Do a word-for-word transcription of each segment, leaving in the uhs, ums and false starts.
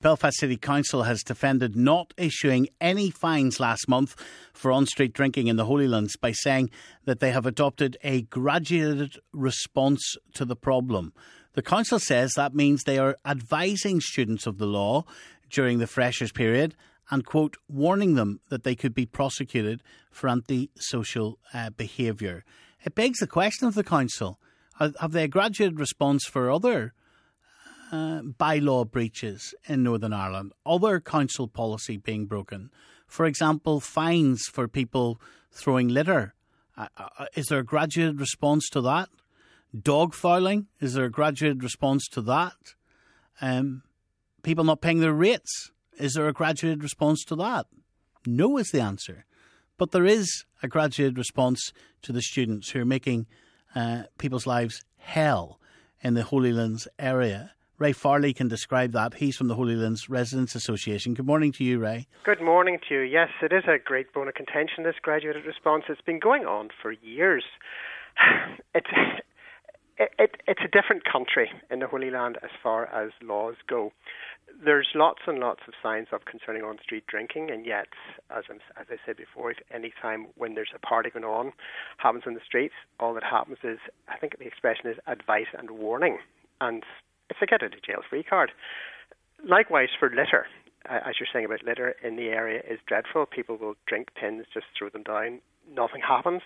Belfast City Council has defended not issuing any fines last month for on-street drinking in the Holy Lands by saying that they have adopted a graduated response to the problem. The council says that means they are advising students of the law during the freshers period and, quote, warning them that they could be prosecuted for antisocial uh, behaviour. It begs the question of the council, have they a graduated response for other uh, bylaw breaches in Northern Ireland, other council policy being broken? For example, fines for people throwing litter. Uh, uh, is there a graduated response to that? Dog fouling, is there a graduated response to that? Um, people not paying their rates, is there a graduated response to that? No is the answer. But there is a graduated response to the students who are making uh, people's lives hell in the Holy Lands area. Ray Farley can describe that. He's from the Holy Lands Residents Association. Good morning to you, Ray. Good morning to you. Yes, it is a great bone of contention, this graduated response. It's been going on for years. It's, it, it, it's a different country in the Holy Land as far as laws go. There's lots and lots of signs of concerning on-street drinking, and yet, as, I'm, as I said before, any time when there's a party going on, happens in the streets, all that happens is, I think the expression is advice and warning, and it's a get-out-of-jail-free card. Likewise for litter, uh, as you're saying about litter in the area is dreadful. People will drink tins, just throw them down, nothing happens.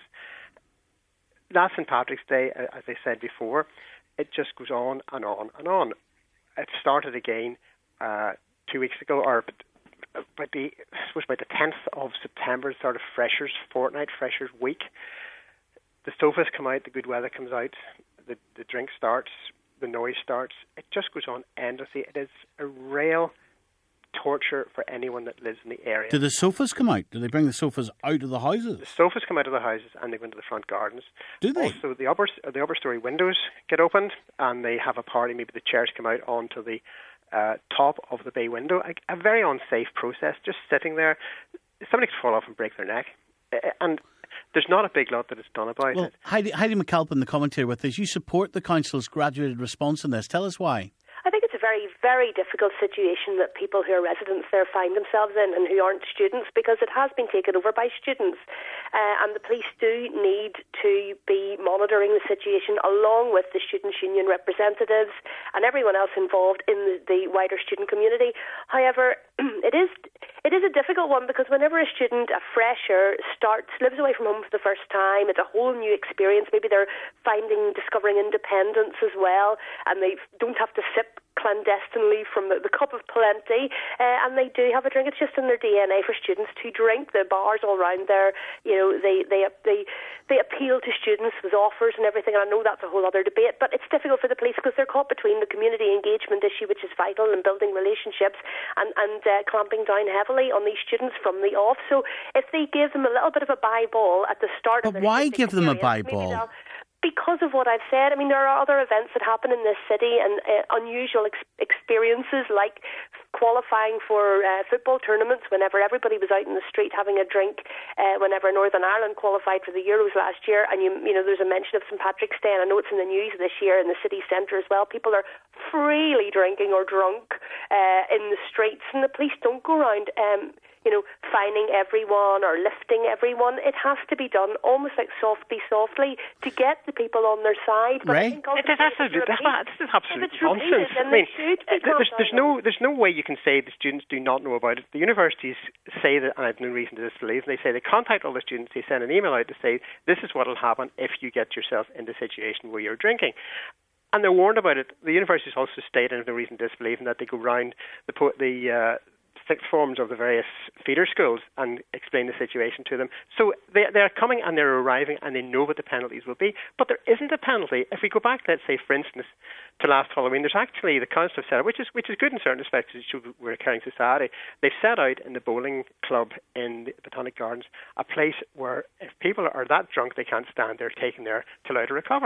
Last Saint Patrick's Day, as I said before, it just goes on and on and on. It started again Uh, two weeks ago, or about the, I suppose about the tenth of September, sort of Freshers Fortnight, Freshers Week. The sofas come out, the good weather comes out, the, the drink starts, the noise starts. It just goes on endlessly. It is a real torture for anyone that lives in the area. Do the sofas come out? Do they bring the sofas out of the houses? The sofas come out of the houses and they go into the front gardens. Do they? Also, the upper, the upper story windows get opened and they have a party. Maybe the chairs come out onto the Uh, top of the bay window. A, a very unsafe process, just sitting there. Somebody could fall off and break their neck. Uh, and there's not a big lot that is done about well, it. Heidi, Heidi McAlpin, the commentator with us, you support the council's graduated response on this. Tell us why. I think it's a very, very difficult situation that people who are residents there find themselves in and who aren't students, because it has been taken over by students. Uh, and the police do need to be monitoring the situation along with the Students' Union representatives and everyone else involved in the, the wider student community. However, it is it is a difficult one, because whenever a student, a fresher, starts, lives away from home for the first time, it's a whole new experience. Maybe they're finding, discovering independence as well, and they don't have to sip clandestinely from the, the cup of plenty, uh, and they do have a drink. It's just in their D N A for students to drink. The bars all around there, you know, they they they they appeal to students with offers and everything. And I know that's a whole other debate, but it's difficult for the police because they're caught between the community engagement issue, which is vital in building relationships, and and uh, clamping down heavily on these students from the off. So if they give them a little bit of a bye ball at the start, but of their why give them a bye ball? Because of what I've said. I mean, there are other events that happen in this city and uh, unusual ex- experiences like qualifying for uh, football tournaments whenever everybody was out in the street having a drink, uh, whenever Northern Ireland qualified for the Euros last year. And, you, you know, there's a mention of Saint Patrick's Day, and I know it's in the news this year in the city centre as well. People are freely drinking or drunk uh, in the streets, and the police don't go around um, you know, fining everyone or lifting everyone. It has to be done almost like softly, softly to get the people on their side. But right? I think it is absolutely, that's not, this is absolute nonsense. I mean, there's, there's no there's no way you can say the students do not know about it. The universities say that, and I have no reason to disbelieve, and they say they contact all the students, they send an email out to say, this is what will happen if you get yourself in the situation where you're drinking. And they're warned about it. The universities also state, and I have no reason to disbelieve, that they go round the the uh, sixth forms of the various feeder schools and explain the situation to them. So they, they're coming and they're arriving and they know what the penalties will be. But there isn't a penalty. If we go back, let's say, for instance, to last Halloween, there's actually, the council have set out, which is which is good in certain respects, we're a caring society, they've set out in the bowling club in the Botanic Gardens a place where if people are that drunk they can't stand, they're taken there to allow to recover.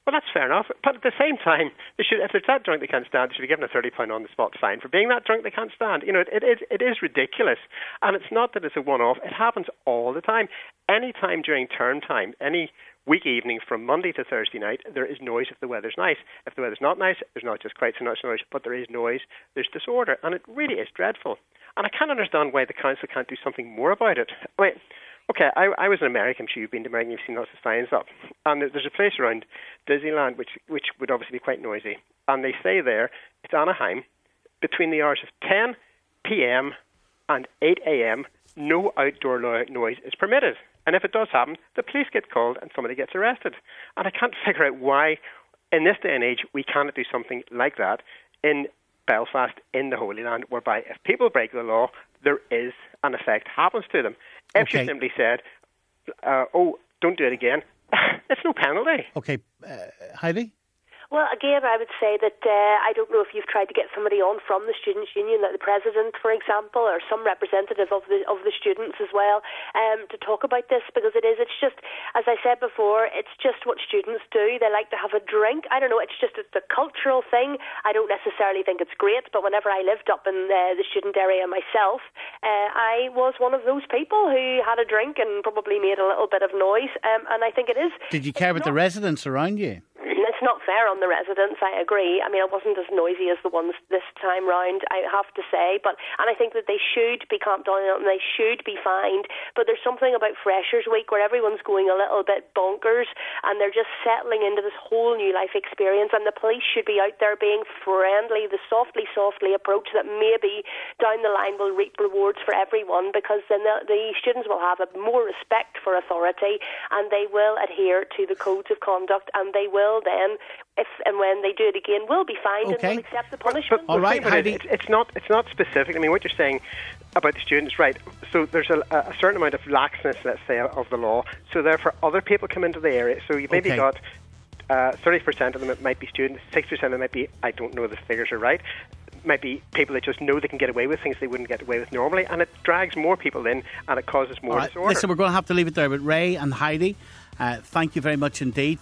Well, that's fair enough. But at the same time, they should, if they're that drunk they can't stand, they should be given a thirty pound on-the-spot fine for being that drunk they can't stand. You know, it, it, is, it is ridiculous. And it's not that it's a one-off. It happens all the time. Any time during term time, any week evening from Monday to Thursday night, there is noise if the weather's nice. If the weather's not nice, there's not just quite so much noise, but there is noise, there's disorder. And it really is dreadful. And I can't understand why the council can't do something more about it. Wait. Okay, I, I was in America. I'm sure you've been to America and you've seen lots of signs up. And there's a place around Disneyland which which would obviously be quite noisy. And they say there, it's Anaheim, between the hours of ten p.m. and eight a.m., no outdoor lo- noise is permitted. And if it does happen, the police get called and somebody gets arrested. And I can't figure out why, in this day and age, we cannot do something like that in Belfast, in the Holy Land, whereby if people break the law, there is an effect happens to them. If okay. you simply said, uh, oh, don't do it again, it's no penalty. Okay, uh, Heidi? Well, again, I would say that uh, I don't know if you've tried to get somebody on from the Students' Union, like the president, for example, or some representative of the of the students as well, um, to talk about this, because it is, it's just, as I said before, it's just what students do. They like to have a drink. I don't know, it's just it's a cultural thing. I don't necessarily think it's great, but whenever I lived up in uh, the student area myself, uh, I was one of those people who had a drink and probably made a little bit of noise, um, and I think it is... Did you care about the residents around you? It's not fair on the residents, I agree. I mean, I wasn't as noisy as the ones this time round, I have to say. But and I think that they should be clamped down on and they should be fined. But there's something about Freshers' Week where everyone's going a little bit bonkers and they're just settling into this whole new life experience. And the police should be out there being friendly, the softly, softly approach that maybe down the line will reap rewards for everyone, because then the, the students will have a more respect for authority and they will adhere to the codes of conduct, and they will then, if and when they do it again, will be fined okay. and will accept the punishment. But, but, all right, Heidi. It's, it's not. It's not specific. I mean, what you're saying about the students, right? So there's a, a certain amount of laxness, let's say, of the law. So therefore, other people come into the area. So you've maybe okay. got uh, thirty percent of them it might be students, sixty percent of them might be, I don't know, the figures are right, might be people that just know they can get away with things they wouldn't get away with normally, and it drags more people in and it causes more all right. disorder. Listen, we're going to have to leave it there. But Ray and Heidi, Uh, thank you very much indeed